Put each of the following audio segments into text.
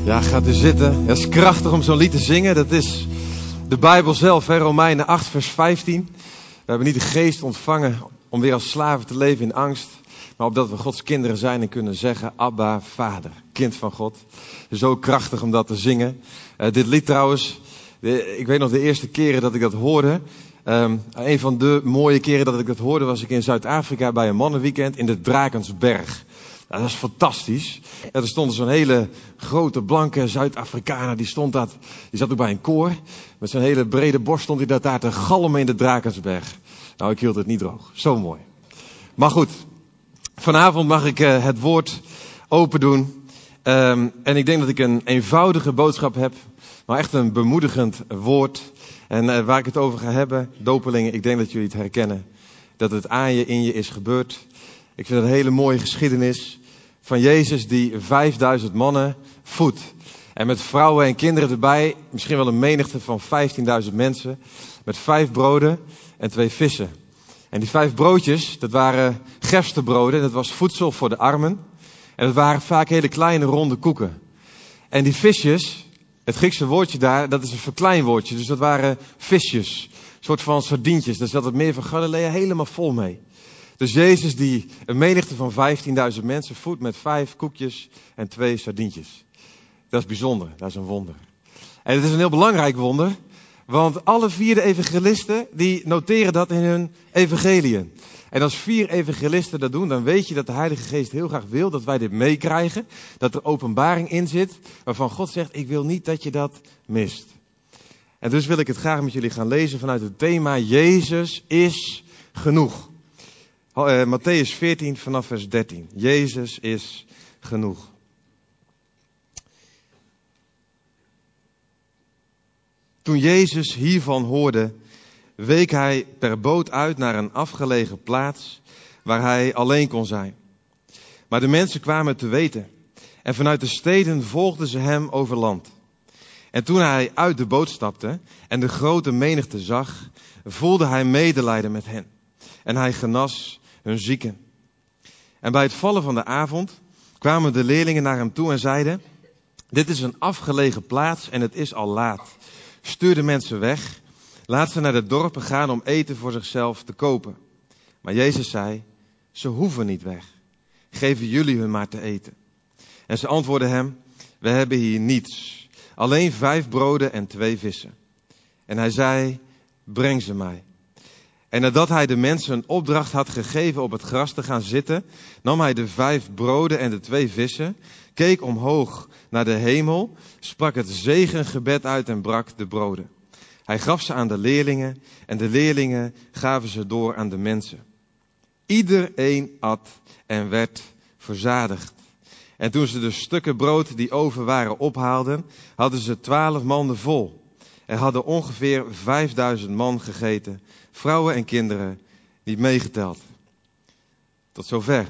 Ja, gaat u zitten. Het is krachtig om zo'n lied te zingen. Dat is de Bijbel zelf, hè? Romeinen 8 vers 15. We hebben niet de geest ontvangen om weer als slaven te leven in angst. Maar opdat we Gods kinderen zijn en kunnen zeggen, Abba, Vader, kind van God. Zo krachtig om dat te zingen. Dit lied trouwens, ik weet nog de eerste keren dat ik dat hoorde. Een van de mooie keren dat ik dat hoorde was ik in Zuid-Afrika bij een mannenweekend in de Drakensberg. Ja, dat is fantastisch. Ja, er stond zo'n hele grote blanke Zuid-Afrikaner, die zat ook bij een koor. Met zo'n hele brede borst stond hij daar te galmen in de Drakensberg. Nou, ik hield het niet droog. Zo mooi. Maar goed, vanavond mag ik het woord open doen. En ik denk dat ik een eenvoudige boodschap heb, maar echt een bemoedigend woord. En waar ik het over ga hebben, dopelingen, ik denk dat jullie het herkennen. Dat het aan je, in je is gebeurd. Ik vind het een hele mooie geschiedenis van Jezus die 5000 mannen voedt. En met vrouwen en kinderen erbij, misschien wel een menigte van 15.000 mensen. Met 5 broden en 2 vissen. En die 5 broodjes, dat waren gerstebroden. Dat was voedsel voor de armen. En dat waren vaak hele kleine ronde koeken. En die visjes, het Griekse woordje daar, dat is een verkleinwoordje. Dus dat waren visjes. Een soort van sardientjes. Daar zat het meer van Galilea helemaal vol mee. Dus Jezus die een menigte van 15.000 mensen voedt met 5 koekjes en 2 sardientjes. Dat is bijzonder, dat is een wonder. En het is een heel belangrijk wonder, want alle 4 de evangelisten die noteren dat in hun evangeliën. En als 4 evangelisten dat doen, dan weet je dat de Heilige Geest heel graag wil dat wij dit meekrijgen. Dat er openbaring in zit, waarvan God zegt, ik wil niet dat je dat mist. En dus wil ik het graag met jullie gaan lezen vanuit het thema Jezus is genoeg. Mattheüs 14 vanaf vers 13. Jezus is genoeg. Toen Jezus hiervan hoorde, week hij per boot uit naar een afgelegen plaats waar hij alleen kon zijn. Maar de mensen kwamen te weten en vanuit de steden volgden ze hem over land. En toen hij uit de boot stapte en de grote menigte zag, voelde hij medelijden met hen. En hij genas hun zieken. En bij het vallen van de avond kwamen de leerlingen naar hem toe en zeiden, dit is een afgelegen plaats en het is al laat. Stuur de mensen weg. Laat ze naar de dorpen gaan om eten voor zichzelf te kopen. Maar Jezus zei, ze hoeven niet weg. Geven jullie hun maar te eten. En ze antwoordden hem, we hebben hier niets. Alleen 5 broden en 2 vissen. En hij zei, breng ze mij. En nadat hij de mensen een opdracht had gegeven op het gras te gaan zitten, nam hij de 5 broden en de 2 vissen, keek omhoog naar de hemel, sprak het zegengebed uit en brak de broden. Hij gaf ze aan de leerlingen en de leerlingen gaven ze door aan de mensen. Iedereen at en werd verzadigd. En toen ze de stukken brood die over waren ophaalden, hadden ze 12 manden vol. Er hadden ongeveer 5000 man gegeten, vrouwen en kinderen, niet meegeteld. Tot zover.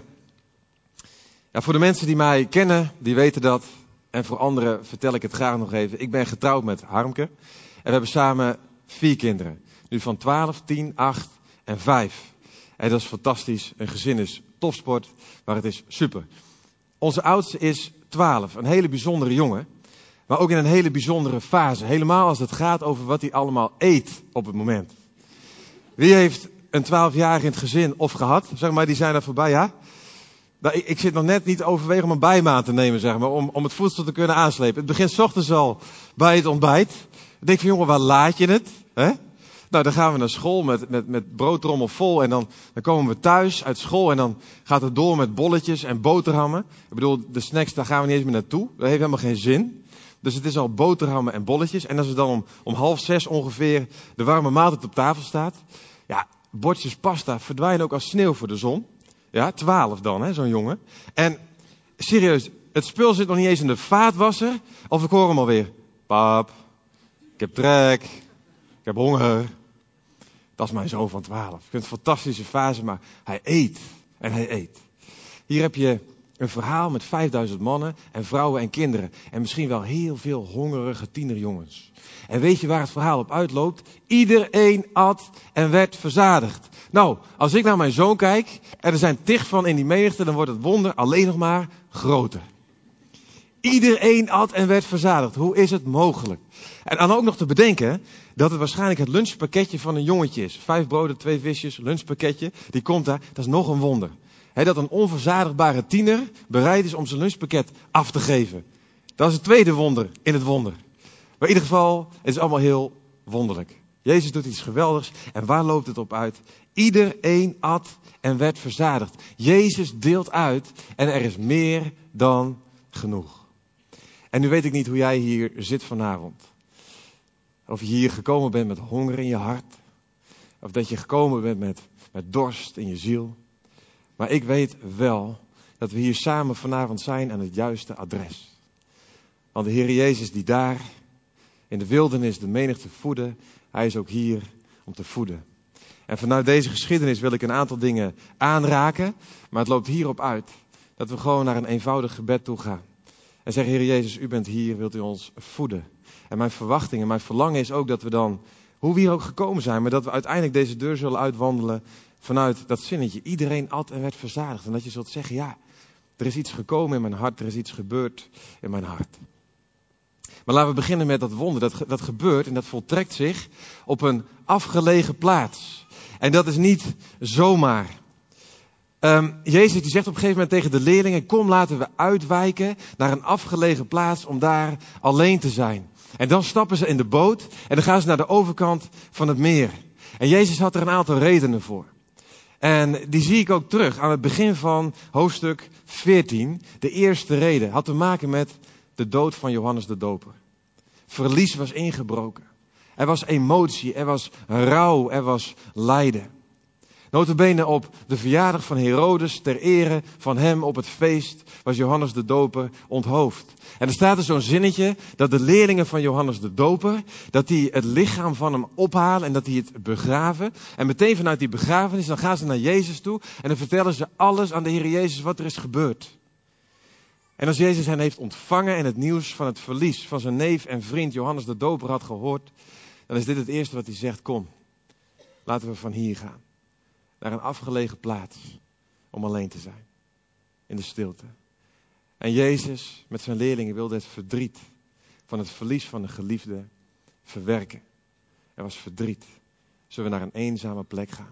Ja, voor de mensen die mij kennen, die weten dat. En voor anderen vertel ik het graag nog even. Ik ben getrouwd met Harmke. En we hebben samen 4 kinderen. Nu van 12, 10, 8 en 5. En dat is fantastisch. Een gezin is topsport, maar het is super. Onze oudste is 12. Een hele bijzondere jongen. Maar ook in een hele bijzondere fase. Helemaal als het gaat over wat hij allemaal eet op het moment. Wie heeft een 12-jarige in het gezin of gehad? Zeg maar, die zijn er voorbij, ja? Nou, ik zit nog net niet te overwegen om een bijmaat te nemen, zeg maar. Om het voedsel te kunnen aanslepen. Het begint 's ochtends al bij het ontbijt. Ik denk van, jongen, waar laat je het? Hè? Nou, dan gaan we naar school met broodtrommel vol. En dan komen we thuis uit school. En dan gaat het door met bolletjes en boterhammen. Ik bedoel, de snacks, daar gaan we niet eens meer naartoe. Dat heeft helemaal geen zin. Dus het is al boterhammen en bolletjes. En als er dan om 5:30 ongeveer de warme maaltijd op tafel staat. Ja, bordjes pasta verdwijnen ook als sneeuw voor de zon. Ja, 12 dan, hè, zo'n jongen. En serieus, het spul zit nog niet eens in de vaatwasser. Of ik hoor hem alweer. Pap, ik heb trek. Ik heb honger. Dat is mijn zoon van 12. Ik vind het een fantastische fase, maar hij eet. En hij eet. Hier heb je een verhaal met 5000 mannen en vrouwen en kinderen. En misschien wel heel veel hongerige tienerjongens. En weet je waar het verhaal op uitloopt? Iedereen at en werd verzadigd. Nou, als ik naar mijn zoon kijk en er zijn tig van in die menigte, dan wordt het wonder alleen nog maar groter. Iedereen at en werd verzadigd. Hoe is het mogelijk? En dan ook nog te bedenken dat het waarschijnlijk het lunchpakketje van een jongetje is. 5 broden, 2 visjes, lunchpakketje. Die komt daar. Dat is nog een wonder. Dat een onverzadigbare tiener bereid is om zijn lunchpakket af te geven. Dat is het tweede wonder in het wonder. Maar in ieder geval, het is allemaal heel wonderlijk. Jezus doet iets geweldigs. En waar loopt het op uit? Iedereen at en werd verzadigd. Jezus deelt uit en er is meer dan genoeg. En nu weet ik niet hoe jij hier zit vanavond. Of je hier gekomen bent met honger in je hart. Of dat je gekomen bent met dorst in je ziel. Maar ik weet wel dat we hier samen vanavond zijn aan het juiste adres. Want de Heer Jezus die daar in de wildernis de menigte voedde, hij is ook hier om te voeden. En vanuit deze geschiedenis wil ik een aantal dingen aanraken. Maar het loopt hierop uit dat we gewoon naar een eenvoudig gebed toe gaan. En zeggen, Heer Jezus, u bent hier, wilt u ons voeden? En mijn verwachting en mijn verlangen is ook dat we dan, hoe we hier ook gekomen zijn, maar dat we uiteindelijk deze deur zullen uitwandelen vanuit dat zinnetje. Iedereen at en werd verzadigd. En dat je zult zeggen, ja, er is iets gekomen in mijn hart, er is iets gebeurd in mijn hart. Maar laten we beginnen met dat wonder. Dat gebeurt en dat voltrekt zich op een afgelegen plaats. En dat is niet zomaar. Jezus die zegt op een gegeven moment tegen de leerlingen, kom laten we uitwijken naar een afgelegen plaats om daar alleen te zijn. En dan stappen ze in de boot en dan gaan ze naar de overkant van het meer. En Jezus had er een aantal redenen voor. En die zie ik ook terug aan het begin van hoofdstuk 14. De eerste reden had te maken met de dood van Johannes de Doper. Verlies was ingebroken. Er was emotie, er was rouw, er was lijden. Nota bene op de verjaardag van Herodes, ter ere van hem op het feest, was Johannes de Doper onthoofd. En er staat er zo'n zinnetje dat de leerlingen van Johannes de Doper, dat die het lichaam van hem ophalen en dat die het begraven. En meteen vanuit die begrafenis, dan gaan ze naar Jezus toe en dan vertellen ze alles aan de Heer Jezus wat er is gebeurd. En als Jezus hen heeft ontvangen en het nieuws van het verlies van zijn neef en vriend Johannes de Doper had gehoord, dan is dit het eerste wat hij zegt, kom, laten we van hier gaan. Naar een afgelegen plaats om alleen te zijn. In de stilte. En Jezus met zijn leerlingen wilde het verdriet van het verlies van de geliefde verwerken. Er was verdriet. Zullen we naar een eenzame plek gaan?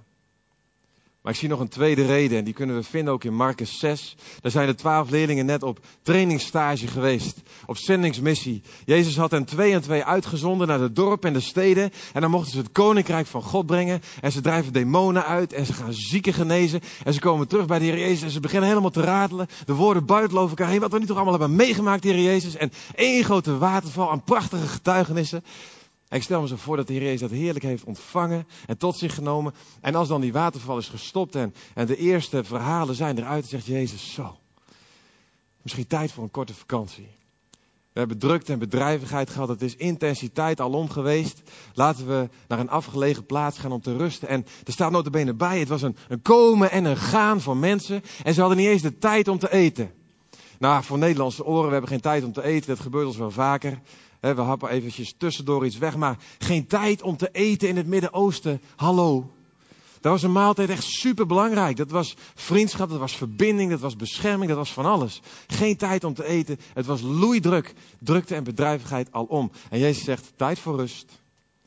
Maar ik zie nog een tweede reden en die kunnen we vinden ook in Markus 6. Daar zijn de 12 leerlingen net op trainingsstage geweest. Op zendingsmissie. Jezus had hen 2 en 2 uitgezonden naar de dorpen en de steden. En dan mochten ze het koninkrijk van God brengen. En ze drijven demonen uit en ze gaan zieken genezen. En ze komen terug bij de Heer Jezus en ze beginnen helemaal te ratelen. De woorden buitelen over elkaar heen. Wat we nu toch allemaal hebben meegemaakt, Heer Jezus. En één grote waterval aan prachtige getuigenissen. En ik stel me zo voor dat de Heer Jezus dat heerlijk heeft ontvangen en tot zich genomen. En als dan die waterval is gestopt en de eerste verhalen zijn eruit, zegt Jezus zo. Misschien tijd voor een korte vakantie. We hebben drukte en bedrijvigheid gehad. Het is intensiteit alom geweest. Laten we naar een afgelegen plaats gaan om te rusten. En er staat nota bene bij. Het was een komen en een gaan van mensen. En ze hadden niet eens de tijd om te eten. Nou, voor Nederlandse oren, we hebben geen tijd om te eten. Dat gebeurt ons wel vaker. We happen eventjes tussendoor iets weg. Maar geen tijd om te eten in het Midden-Oosten. Hallo. Dat was een maaltijd echt super belangrijk. Dat was vriendschap, dat was verbinding, dat was bescherming, dat was van alles. Geen tijd om te eten. Het was loeidruk. Drukte en bedrijvigheid alom. En Jezus zegt, tijd voor rust.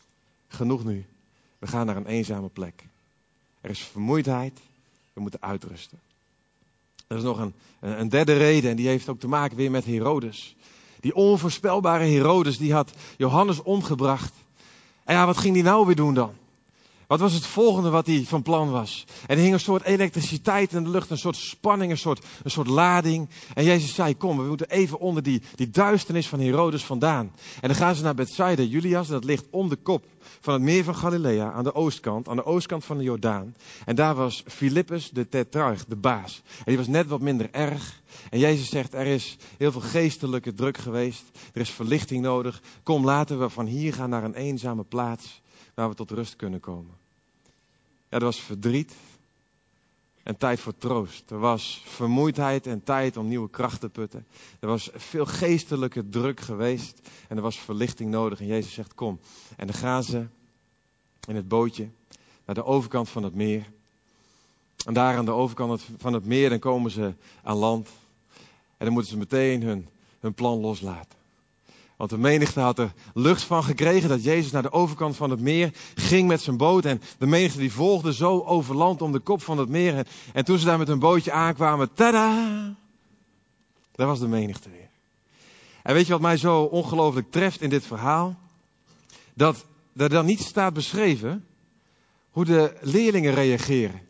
Genoeg nu. We gaan naar een eenzame plek. Er is vermoeidheid. We moeten uitrusten. Er is nog een derde reden en die heeft ook te maken weer met Herodes. Die onvoorspelbare Herodes, die had Johannes omgebracht. En ja, wat ging die nou weer doen dan? Wat was het volgende wat hij van plan was? En er hing een soort elektriciteit in de lucht, een soort spanning, een soort lading. En Jezus zei, kom, we moeten even onder die duisternis van Herodes vandaan. En dan gaan ze naar Bethsaida Julias, dat ligt om de kop van het meer van Galilea, aan de oostkant van de Jordaan. En daar was Filippus de tetrarch, de baas. En die was net wat minder erg. En Jezus zegt, er is heel veel geestelijke druk geweest. Er is verlichting nodig. Kom, laten we van hier gaan naar een eenzame plaats waar we tot rust kunnen komen. Ja, er was verdriet en tijd voor troost. Er was vermoeidheid en tijd om nieuwe kracht te putten. Er was veel geestelijke druk geweest en er was verlichting nodig. En Jezus zegt, kom. En dan gaan ze in het bootje naar de overkant van het meer. En daar aan de overkant van het meer, dan komen ze aan land. En dan moeten ze meteen hun hun plan loslaten. Want de menigte had er lucht van gekregen dat Jezus naar de overkant van het meer ging met zijn boot. En de menigte die volgde zo over land om de kop van het meer. En toen ze daar met hun bootje aankwamen, tada! Daar was de menigte weer. En weet je wat mij zo ongelooflijk treft in dit verhaal? Dat er dan niet staat beschreven hoe de leerlingen reageren.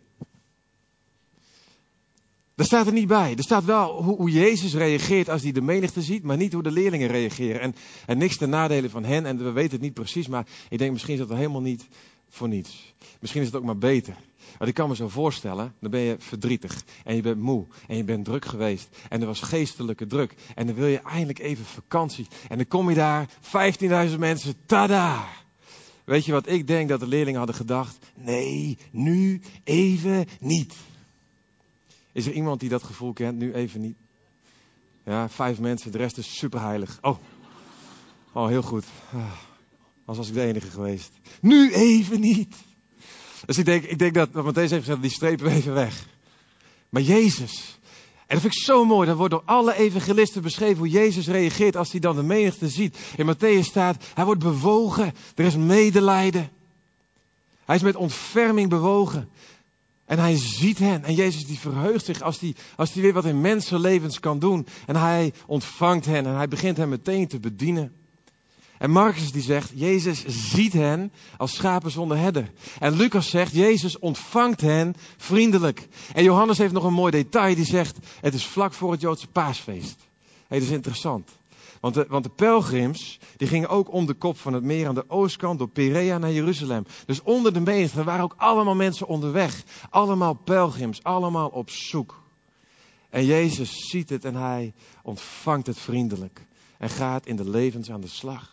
Dat staat er niet bij. Er staat wel hoe Jezus reageert als hij de menigte ziet, maar niet hoe de leerlingen reageren. En niks ten nadele van hen, en we weten het niet precies, maar ik denk misschien is dat helemaal niet voor niets. Misschien is het ook maar beter. Want ik kan me zo voorstellen, dan ben je verdrietig en je bent moe en je bent druk geweest. En er was geestelijke druk en dan wil je eindelijk even vakantie. En dan kom je daar, 15.000 mensen, tada! Weet je wat ik denk dat de leerlingen hadden gedacht? Nee, nu even niet. Is er iemand die dat gevoel kent? Nu even niet. Ja, 5 mensen, de rest is superheilig. Oh, heel goed. Als was ik de enige geweest. Nu even niet. Dus ik denk dat Matthäus heeft gezegd, die strepen we even weg. Maar Jezus, en dat vind ik zo mooi, dat wordt door alle evangelisten beschreven hoe Jezus reageert als hij dan de menigte ziet. In Matthäus staat, hij wordt bewogen, er is medelijden. Hij is met ontferming bewogen. En hij ziet hen. En Jezus die verheugt zich als hij weer wat in mensenlevens kan doen. En hij ontvangt hen en hij begint hen meteen te bedienen. En Marcus die zegt, Jezus ziet hen als schapen zonder herder. En Lucas zegt, Jezus ontvangt hen vriendelijk. En Johannes heeft nog een mooi detail, die zegt, het is vlak voor het Joodse paasfeest. Dat is interessant. Want de pelgrims, die gingen ook om de kop van het meer aan de oostkant door Perea naar Jeruzalem. Dus onder de menigte waren ook allemaal mensen onderweg. Allemaal pelgrims, allemaal op zoek. En Jezus ziet het en hij ontvangt het vriendelijk. En gaat in de levens aan de slag.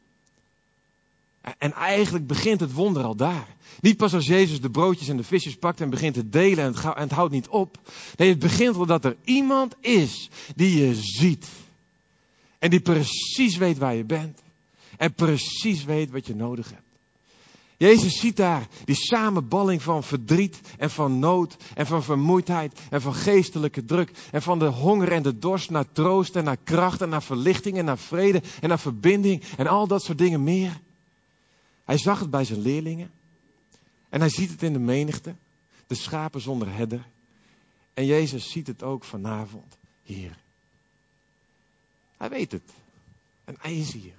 En eigenlijk begint het wonder al daar. Niet pas als Jezus de broodjes en de visjes pakt en begint te delen en het houdt niet op. Nee, het begint al dat er iemand is die je ziet. En die precies weet waar je bent. En precies weet wat je nodig hebt. Jezus ziet daar die samenballing van verdriet en van nood en van vermoeidheid en van geestelijke druk. En van de honger en de dorst naar troost en naar kracht en naar verlichting en naar vrede en naar verbinding en al dat soort dingen meer. Hij zag het bij zijn leerlingen. En hij ziet het in de menigte. De schapen zonder herder. En Jezus ziet het ook vanavond hier. Hij weet het. En hij is hier.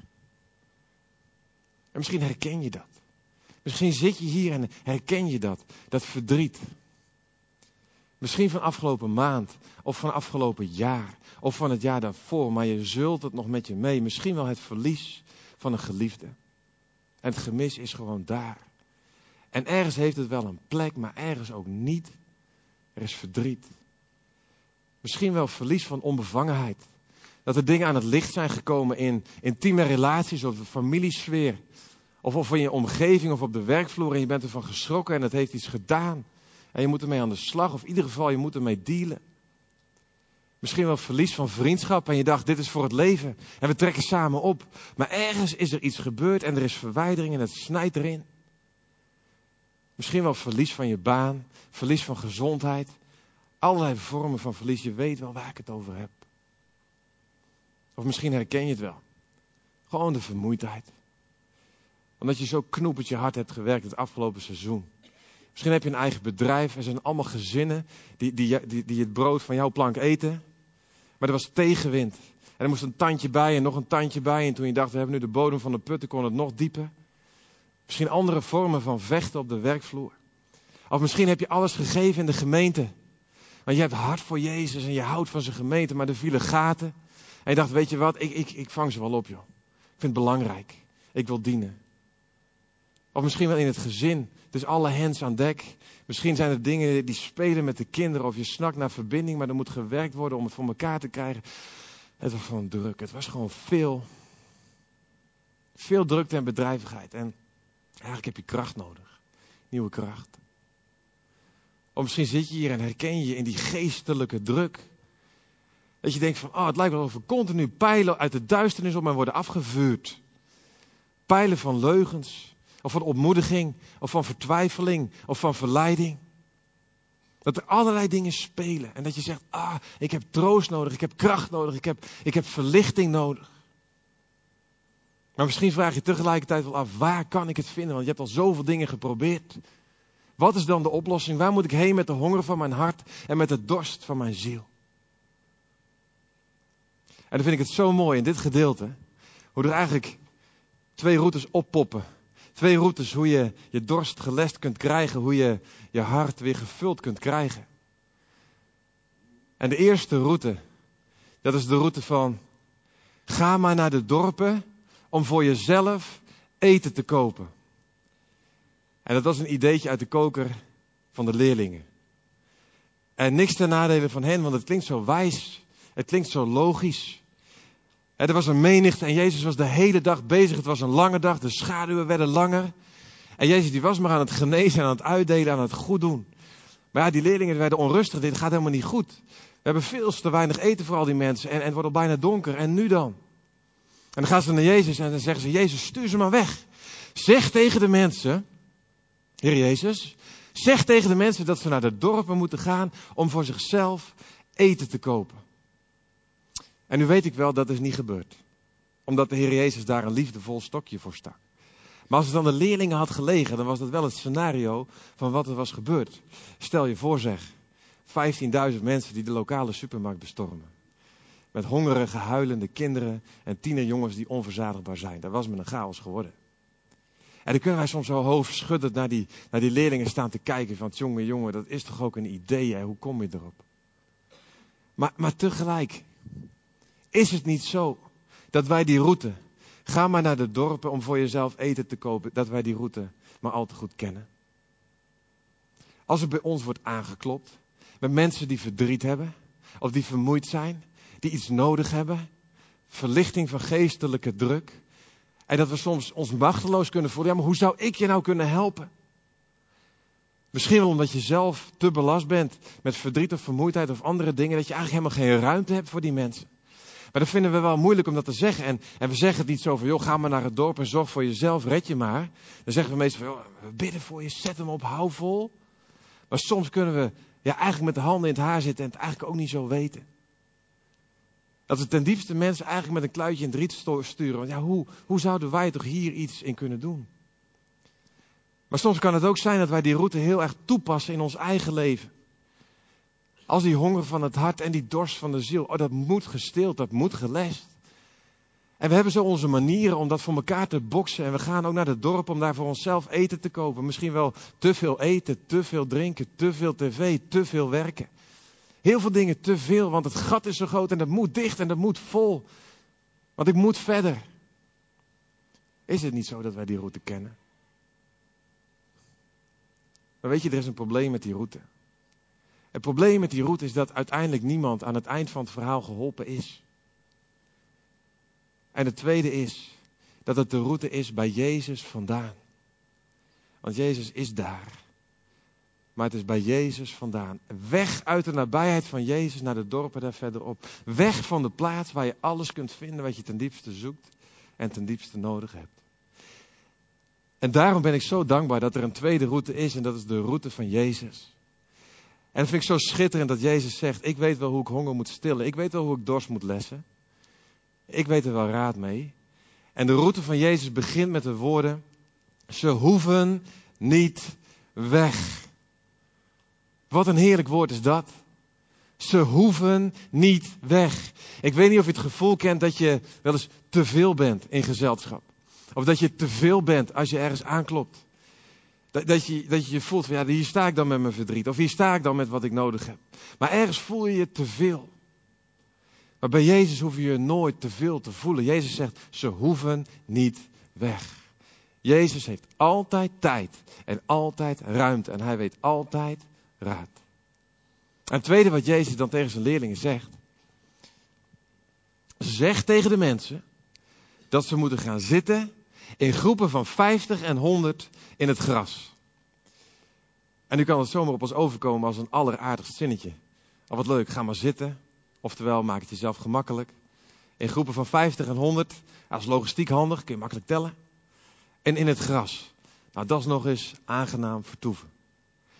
En misschien herken je dat. Misschien zit je hier en herken je dat. Dat verdriet. Misschien van afgelopen maand. Of van afgelopen jaar. Of van het jaar daarvoor. Maar je zult het nog met je mee. Misschien wel het verlies van een geliefde. En het gemis is gewoon daar. En ergens heeft het wel een plek, maar ergens ook niet. Er is verdriet. Misschien wel verlies van onbevangenheid. Dat er dingen aan het licht zijn gekomen in intieme relaties of de familiesfeer. Of in je omgeving of op de werkvloer en je bent ervan geschrokken en het heeft iets gedaan. En je moet ermee aan de slag of in ieder geval je moet ermee dealen. Misschien wel verlies van vriendschap en je dacht dit is voor het leven. En we trekken samen op. Maar ergens is er iets gebeurd en er is verwijdering en het snijdt erin. Misschien wel verlies van je baan, verlies van gezondheid. Allerlei vormen van verlies, je weet wel waar ik het over heb. Of misschien herken je het wel. Gewoon de vermoeidheid. Omdat je zo knoepend je hard hebt gewerkt het afgelopen seizoen. Misschien heb je een eigen bedrijf. Er zijn allemaal gezinnen die het brood van jouw plank eten. Maar er was tegenwind. En er moest een tandje bij en nog een tandje bij. En toen je dacht, we hebben nu de bodem van de put, dan kon het nog dieper. Misschien andere vormen van vechten op de werkvloer. Of misschien heb je alles gegeven in de gemeente. Want je hebt hart voor Jezus en je houdt van zijn gemeente. Maar er vielen gaten. En je dacht, weet je wat, ik vang ze wel op joh. Ik vind het belangrijk. Ik wil dienen. Of misschien wel in het gezin. Dus alle hens aan dek. Misschien zijn er dingen die spelen met de kinderen. Of je snakt naar verbinding, maar er moet gewerkt worden om het voor elkaar te krijgen. Het was gewoon druk. Het was gewoon veel drukte en bedrijvigheid. En eigenlijk heb je kracht nodig. Nieuwe kracht. Of misschien zit je hier en herken je in die geestelijke druk. Dat je denkt van, het lijkt wel of er continu pijlen uit de duisternis op mij worden afgevuurd. Pijlen van leugens. Of van ontmoediging, of van vertwijfeling, of van verleiding. Dat er allerlei dingen spelen. En dat je zegt, ik heb troost nodig, ik heb kracht nodig, ik heb verlichting nodig. Maar misschien vraag je tegelijkertijd wel af, waar kan ik het vinden? Want je hebt al zoveel dingen geprobeerd. Wat is dan de oplossing? Waar moet ik heen met de honger van mijn hart en met de dorst van mijn ziel? En dan vind ik het zo mooi in dit gedeelte, hoe er eigenlijk 2 routes oppoppen. 2 routes hoe je je dorst gelest kunt krijgen, hoe je je hart weer gevuld kunt krijgen. En de eerste route, dat is de route van, ga maar naar de dorpen om voor jezelf eten te kopen. En dat was een ideetje uit de koker van de leerlingen. En niks ten nadele van hen, want het klinkt zo wijs, het klinkt zo logisch. Er was een menigte en Jezus was de hele dag bezig. Het was een lange dag, de schaduwen werden langer. En Jezus die was maar aan het genezen, aan het uitdelen, aan het goed doen. Maar ja, die leerlingen werden onrustig. Dit gaat helemaal niet goed. We hebben veel te weinig eten voor al die mensen. En het wordt al bijna donker. En nu dan? En dan gaan ze naar Jezus en dan zeggen ze, Jezus, stuur ze maar weg. Zeg tegen de mensen, Heer Jezus, zeg tegen de mensen dat ze naar de dorpen moeten gaan om voor zichzelf eten te kopen. En nu weet ik wel, dat is niet gebeurd. Omdat de Heer Jezus daar een liefdevol stokje voor stak. Maar als het aan de leerlingen had gelegen, dan was dat wel het scenario van wat er was gebeurd. Stel je voor zeg, 15.000 mensen die de lokale supermarkt bestormen. Met hongerige, huilende kinderen en tienerjongens die onverzadigbaar zijn. Dat was met een chaos geworden. En dan kunnen wij soms zo hoofdschuddend naar die leerlingen staan te kijken. Van jongen, dat is toch ook een idee, hè? Hoe kom je erop? Maar tegelijk, is het niet zo dat wij die route, ga maar naar de dorpen om voor jezelf eten te kopen, dat wij die route maar al te goed kennen? Als er bij ons wordt aangeklopt, met mensen die verdriet hebben, of die vermoeid zijn, die iets nodig hebben, verlichting van geestelijke druk, en dat we soms ons machteloos kunnen voelen, ja, maar hoe zou ik je nou kunnen helpen? Misschien wel omdat je zelf te belast bent met verdriet of vermoeidheid of andere dingen, dat je eigenlijk helemaal geen ruimte hebt voor die mensen. Maar dat vinden we wel moeilijk om dat te zeggen. En we zeggen het niet zo van, joh, ga maar naar het dorp en zorg voor jezelf, red je maar. Dan zeggen we meestal van, joh, we bidden voor je, zet hem op, hou vol. Maar soms kunnen we eigenlijk met de handen in het haar zitten en het eigenlijk ook niet zo weten. Dat we ten diepste mensen eigenlijk met een kluitje in het riet sturen. Want ja, hoe zouden wij toch hier iets in kunnen doen? Maar soms kan het ook zijn dat wij die route heel erg toepassen in ons eigen leven. Als die honger van het hart en die dorst van de ziel, dat moet gestild, dat moet gelest. En we hebben zo onze manieren om dat voor elkaar te boksen. En we gaan ook naar het dorp om daar voor onszelf eten te kopen. Misschien wel te veel eten, te veel drinken, te veel tv, te veel werken. Heel veel dingen te veel, want het gat is zo groot en dat moet dicht en dat moet vol. Want ik moet verder. Is het niet zo dat wij die route kennen? Maar weet je, er is een probleem met die route. Het probleem met die route is dat uiteindelijk niemand aan het eind van het verhaal geholpen is. En het tweede is dat het de route is bij Jezus vandaan. Want Jezus is daar. Maar het is bij Jezus vandaan. Weg uit de nabijheid van Jezus naar de dorpen daar verderop. Weg van de plaats waar je alles kunt vinden wat je ten diepste zoekt en ten diepste nodig hebt. En daarom ben ik zo dankbaar dat er een tweede route is en dat is de route van Jezus. En dat vind ik zo schitterend dat Jezus zegt, ik weet wel hoe ik honger moet stillen. Ik weet wel hoe ik dorst moet lessen. Ik weet er wel raad mee. En de route van Jezus begint met de woorden, ze hoeven niet weg. Wat een heerlijk woord is dat. Ze hoeven niet weg. Ik weet niet of je het gevoel kent dat je wel eens te veel bent in gezelschap. Of dat je te veel bent als je ergens aanklopt. Dat je je voelt van, ja, hier sta ik dan met mijn verdriet. Of hier sta ik dan met wat ik nodig heb. Maar ergens voel je je te veel. Maar bij Jezus hoef je je nooit te veel te voelen. Jezus zegt, ze hoeven niet weg. Jezus heeft altijd tijd en altijd ruimte. En hij weet altijd raad. En het tweede wat Jezus dan tegen zijn leerlingen zegt. Zeg tegen de mensen dat ze moeten gaan zitten in groepen van 50 en 100 in het gras. En nu kan het zomaar op ons overkomen als een alleraardigst zinnetje. Oh, wat leuk, ga maar zitten. Oftewel, maak het jezelf gemakkelijk. In groepen van 50 en 100. Dat is logistiek handig, kun je makkelijk tellen. En in het gras. Nou, dat is nog eens aangenaam vertoeven.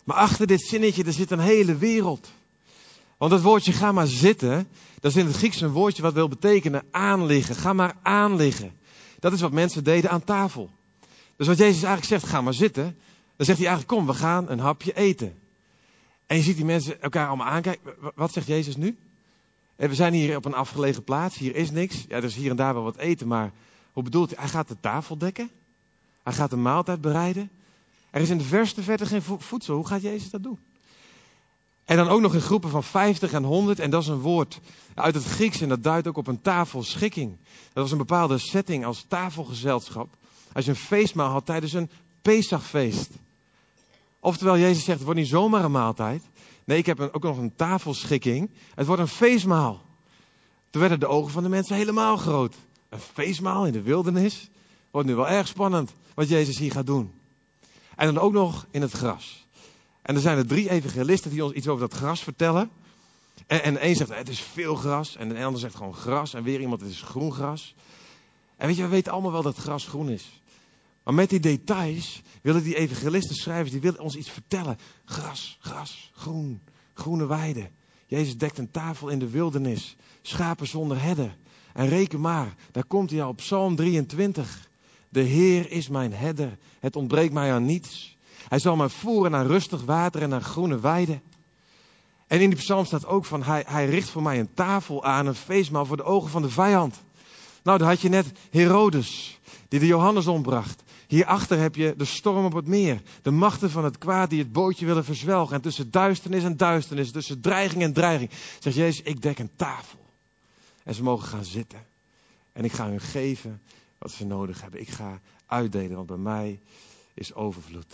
Maar achter dit zinnetje, er zit een hele wereld. Want het woordje ga maar zitten, dat is in het Grieks een woordje wat wil betekenen aanliggen. Ga maar aanliggen. Dat is wat mensen deden aan tafel. Dus wat Jezus eigenlijk zegt, ga maar zitten. Dan zegt hij eigenlijk, kom, we gaan een hapje eten. En je ziet die mensen elkaar allemaal aankijken. Wat zegt Jezus nu? We zijn hier op een afgelegen plaats, hier is niks. Ja, er is hier en daar wel wat eten, maar hoe bedoelt hij? Hij gaat de tafel dekken. Hij gaat de maaltijd bereiden. Er is in de verste verte geen voedsel. Hoe gaat Jezus dat doen? En dan ook nog in groepen van 50 en 100. En dat is een woord uit het Grieks en dat duidt ook op een tafelschikking. Dat was een bepaalde setting als tafelgezelschap. Als je een feestmaal had tijdens een Pesachfeest. Oftewel, Jezus zegt, het wordt niet zomaar een maaltijd. Nee, ik heb ook nog een tafelschikking. Het wordt een feestmaal. Toen werden de ogen van de mensen helemaal groot. Een feestmaal in de wildernis. Wordt nu wel erg spannend wat Jezus hier gaat doen. En dan ook nog in het gras. En er zijn er 3 evangelisten die ons iets over dat gras vertellen. En één zegt, het is veel gras. En de ander zegt gewoon gras. En weer iemand, het is groen gras. En weet je, we weten allemaal wel dat gras groen is. Maar met die details willen die evangelisten, schrijvers, die willen ons iets vertellen. Gras, groen, groene weiden. Jezus dekt een tafel in de wildernis. Schapen zonder herder. En reken maar, daar komt hij al op Psalm 23. De Heer is mijn herder. Het ontbreekt mij aan niets. Hij zal mij voeren naar rustig water en naar groene weiden. En in die psalm staat ook van, hij richt voor mij een tafel aan, een feestmaal voor de ogen van de vijand. Nou, dan had je net Herodes, die de Johannes ombracht. Hierachter heb je de storm op het meer. De machten van het kwaad die het bootje willen verzwelgen. En tussen duisternis en duisternis, tussen dreiging en dreiging, zegt Jezus, ik dek een tafel. En ze mogen gaan zitten. En ik ga hun geven wat ze nodig hebben. Ik ga uitdelen, want bij mij is overvloed.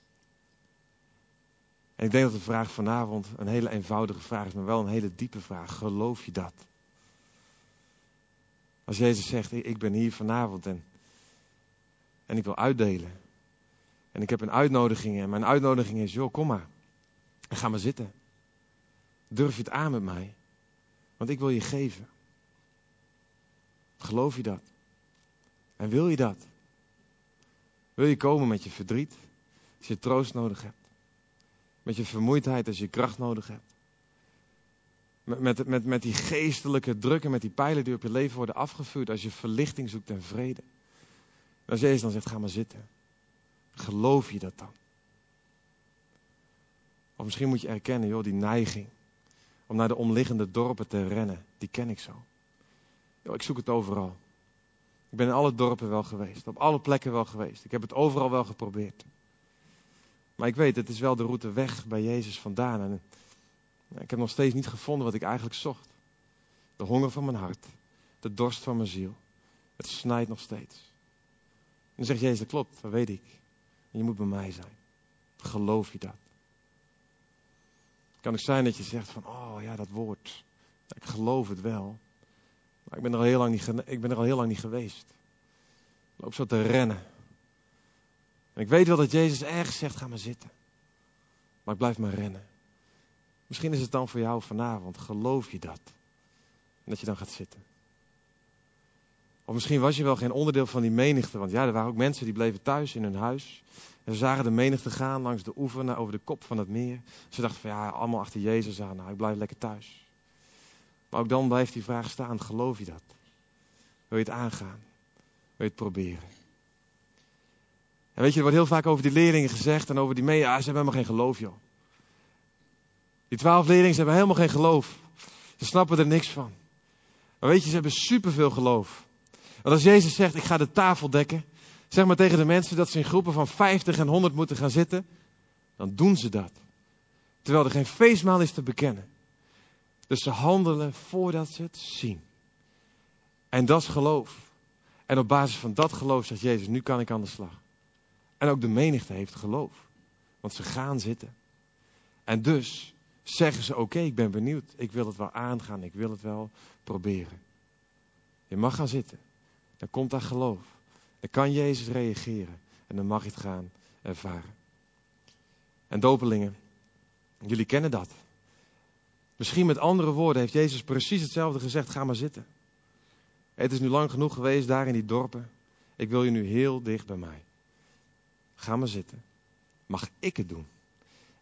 En ik denk dat de vraag vanavond een hele eenvoudige vraag is, maar wel een hele diepe vraag. Geloof je dat? Als Jezus zegt, ik ben hier vanavond en ik wil uitdelen. En ik heb een uitnodiging en mijn uitnodiging is, joh, kom maar. En ga maar zitten. Durf je het aan met mij? Want ik wil je geven. Geloof je dat? En wil je dat? Wil je komen met je verdriet, als je troost nodig hebt? Met je vermoeidheid, als je kracht nodig hebt? Met die geestelijke druk en met die pijlen die op je leven worden afgevuurd, als je verlichting zoekt en vrede? En als Jezus dan zegt, ga maar zitten. Geloof je dat dan? Of misschien moet je erkennen, joh, die neiging om naar de omliggende dorpen te rennen, die ken ik zo. Joh, ik zoek het overal. Ik ben in alle dorpen wel geweest, op alle plekken wel geweest. Ik heb het overal wel geprobeerd. Maar ik weet, het is wel de route weg bij Jezus vandaan. En ik heb nog steeds niet gevonden wat ik eigenlijk zocht. De honger van mijn hart, de dorst van mijn ziel. Het snijdt nog steeds. En dan zegt Jezus, dat klopt, dat weet ik. En je moet bij mij zijn. Geloof je dat? Het kan ook zijn dat je zegt van, oh ja, dat woord. Ik geloof het wel. Maar ik ben er al heel lang niet geweest. Ik loop zo te rennen. En ik weet wel dat Jezus ergens zegt, ga maar zitten. Maar ik blijf maar rennen. Misschien is het dan voor jou vanavond, geloof je dat? En dat je dan gaat zitten. Of misschien was je wel geen onderdeel van die menigte. Want ja, er waren ook mensen die bleven thuis in hun huis. En ze zagen de menigte gaan langs de oever over de kop van het meer. Ze dachten van ja, allemaal achter Jezus aan. Nou, ik blijf lekker thuis. Maar ook dan blijft die vraag staan, geloof je dat? Wil je het aangaan? Wil je het proberen? En weet je, er wordt heel vaak over die leerlingen gezegd en over die mee. Ja, ze hebben helemaal geen geloof, joh. Die 12 leerlingen, ze hebben helemaal geen geloof. Ze snappen er niks van. Maar weet je, ze hebben superveel geloof. Want als Jezus zegt, ik ga de tafel dekken. Zeg maar tegen de mensen dat ze in groepen van 50 en 100 moeten gaan zitten. Dan doen ze dat. Terwijl er geen feestmaal is te bekennen. Dus ze handelen voordat ze het zien. En dat is geloof. En op basis van dat geloof zegt Jezus, nu kan ik aan de slag. En ook de menigte heeft geloof. Want ze gaan zitten. En dus zeggen ze, oké, ik ben benieuwd. Ik wil het wel aangaan. Ik wil het wel proberen. Je mag gaan zitten. Dan komt daar geloof. Dan kan Jezus reageren. En dan mag je het gaan ervaren. En dopelingen, jullie kennen dat. Misschien met andere woorden heeft Jezus precies hetzelfde gezegd. Ga maar zitten. Het is nu lang genoeg geweest daar in die dorpen. Ik wil je nu heel dicht bij mij. Ga maar zitten. Mag ik het doen?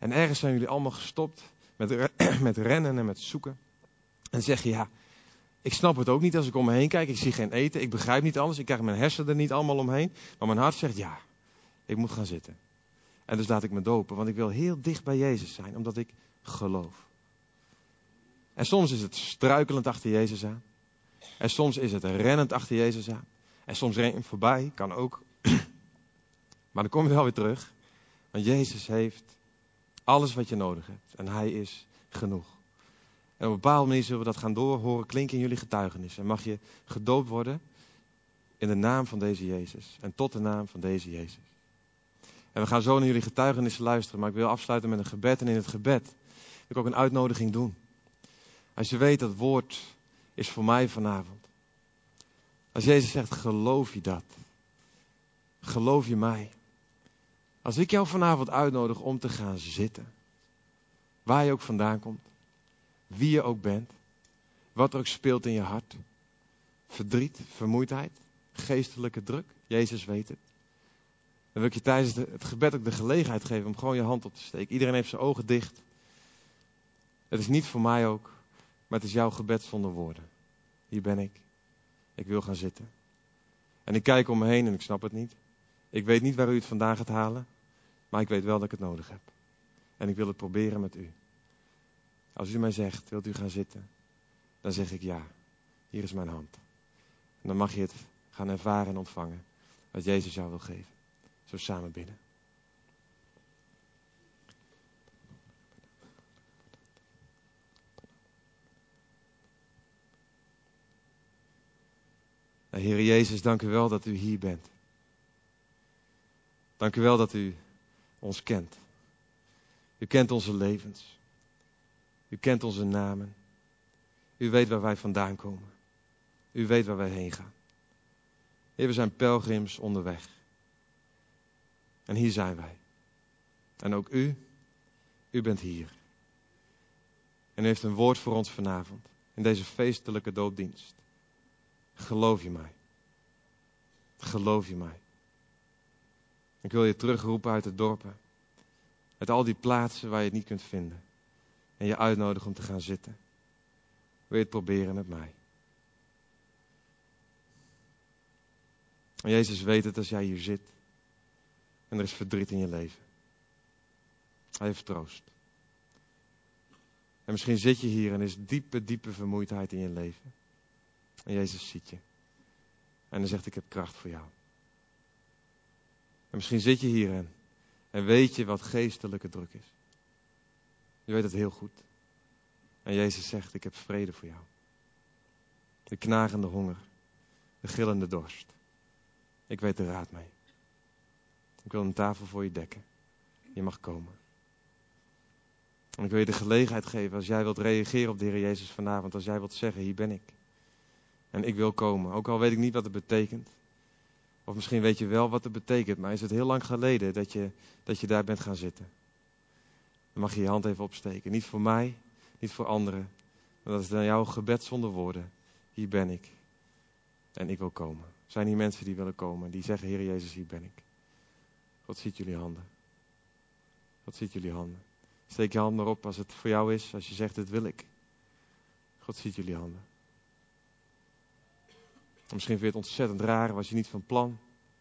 En ergens zijn jullie allemaal gestopt met rennen en met zoeken. En zeg je, ja, ik snap het ook niet als ik om me heen kijk. Ik zie geen eten, ik begrijp niet alles. Ik krijg mijn hersenen er niet allemaal omheen. Maar mijn hart zegt, ja, ik moet gaan zitten. En dus laat ik me dopen, want ik wil heel dicht bij Jezus zijn, omdat ik geloof. En soms is het struikelend achter Jezus aan. En soms is het rennend achter Jezus aan. En soms ren je hem voorbij, kan ook. Maar dan kom je wel weer terug. Want Jezus heeft alles wat je nodig hebt. En hij is genoeg. En op een bepaalde manier zullen we dat gaan horen klinken in jullie getuigenis. En mag je gedoopt worden in de naam van deze Jezus. En tot de naam van deze Jezus. En we gaan zo naar jullie getuigenissen luisteren. Maar ik wil afsluiten met een gebed. En in het gebed wil ik ook een uitnodiging doen. Als je weet dat woord is voor mij vanavond. Als Jezus zegt, geloof je dat? Geloof je mij? Als ik jou vanavond uitnodig om te gaan zitten. Waar je ook vandaan komt. Wie je ook bent. Wat er ook speelt in je hart. Verdriet, vermoeidheid, geestelijke druk. Jezus weet het. Dan wil ik je tijdens het gebed ook de gelegenheid geven om gewoon je hand op te steken. Iedereen heeft zijn ogen dicht. Het is niet voor mij ook, maar het is jouw gebed zonder woorden. Hier ben ik. Ik wil gaan zitten. En ik kijk om me heen en ik snap het niet. Ik weet niet waar u het vandaan gaat halen, maar ik weet wel dat ik het nodig heb. En ik wil het proberen met u. Als u mij zegt, wilt u gaan zitten? Dan zeg ik ja. Hier is mijn hand. En dan mag je het gaan ervaren en ontvangen wat Jezus jou wil geven. Zo samen bidden. Heer Jezus, dank u wel dat u hier bent. Dank u wel dat u ons kent. U kent onze levens. U kent onze namen. U weet waar wij vandaan komen. U weet waar wij heen gaan. Heer, we zijn pelgrims onderweg. En hier zijn wij. En ook u bent hier. En u heeft een woord voor ons vanavond. In deze feestelijke doopdienst. Geloof je mij? Geloof je mij? Ik wil je terugroepen uit de dorpen. Uit al die plaatsen waar je het niet kunt vinden. En je uitnodigen om te gaan zitten. Wil je het proberen met mij? En Jezus weet het als jij hier zit. En er is verdriet in je leven. Hij heeft troost. En misschien zit je hier en er is diepe, diepe vermoeidheid in je leven. En Jezus ziet je. En hij zegt, ik heb kracht voor jou. En misschien zit je hier en weet je wat geestelijke druk is. Je weet het heel goed. En Jezus zegt, ik heb vrede voor jou. De knagende honger. De gillende dorst. Ik weet de raad mee. Ik wil een tafel voor je dekken. Je mag komen. En ik wil je de gelegenheid geven als jij wilt reageren op de Heer Jezus vanavond. Als jij wilt zeggen, hier ben ik. En ik wil komen. Ook al weet ik niet wat het betekent. Of misschien weet je wel wat het betekent. Maar is het heel lang geleden dat je daar bent gaan zitten. Dan mag je je hand even opsteken. Niet voor mij. Niet voor anderen. Maar dat is dan jouw gebed zonder woorden. Hier ben ik. En ik wil komen. Zijn hier mensen die willen komen. Die zeggen, Heer Jezus, hier ben ik. God ziet jullie handen. God ziet jullie handen. Steek je hand maar op als het voor jou is. Als je zegt, dit wil ik. God ziet jullie handen. En misschien vind je het ontzettend raar. Was je niet van plan.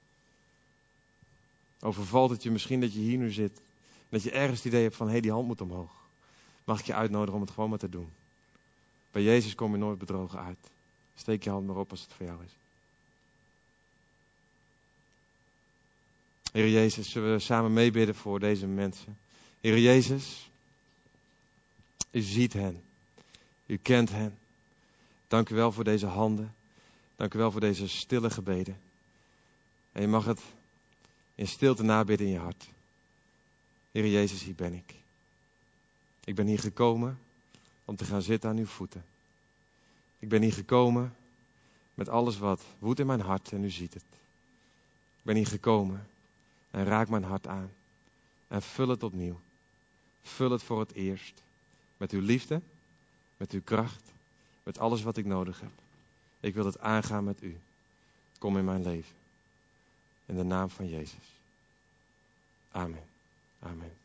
Overvalt het je misschien dat je hier nu zit. Dat je ergens het idee hebt van, hé, die hand moet omhoog. Mag ik je uitnodigen om het gewoon maar te doen. Bij Jezus kom je nooit bedrogen uit. Steek je hand maar op als het voor jou is. Heer Jezus, zullen we samen meebidden voor deze mensen. Heer Jezus, u ziet hen. U kent hen. Dank u wel voor deze handen. Dank u wel voor deze stille gebeden. En je mag het in stilte nabidden in je hart. Heer Jezus, hier ben ik. Ik ben hier gekomen om te gaan zitten aan uw voeten. Ik ben hier gekomen met alles wat woedt in mijn hart en u ziet het. Ik ben hier gekomen en raak mijn hart aan. En vul het opnieuw. Vul het voor het eerst. Met uw liefde, met uw kracht, met alles wat ik nodig heb. Ik wil het aangaan met u. Kom in mijn leven. In de naam van Jezus. Amen. Amen.